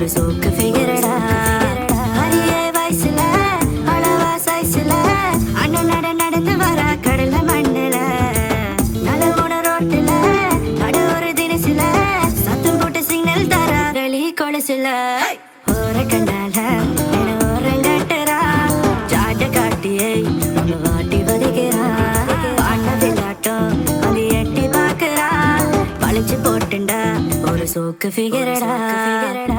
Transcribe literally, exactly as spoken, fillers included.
ஒரு சோக்கு ஃபிகரடா. அரியே வயசுல அளவா சைஸ்ல அண்ணன் நட நடந்து வர கடல மண்ணுல நலவோட ரோட்டுல நடு ஒரு தினசுல சத்தம் போட்டு சிக்னல் தர களி கொலுசுல ஓர கண்டால என ஓரங்கட்டுறா சாட்ட காட்டியை நம்ம வாட்டி வதைக்கிறா. பாண்ட விளாட்டம் அது எட்டி பாக்குறா பழிச்சு போட்டுண்டா ஒரு சோக்கு ஃபிகரடா.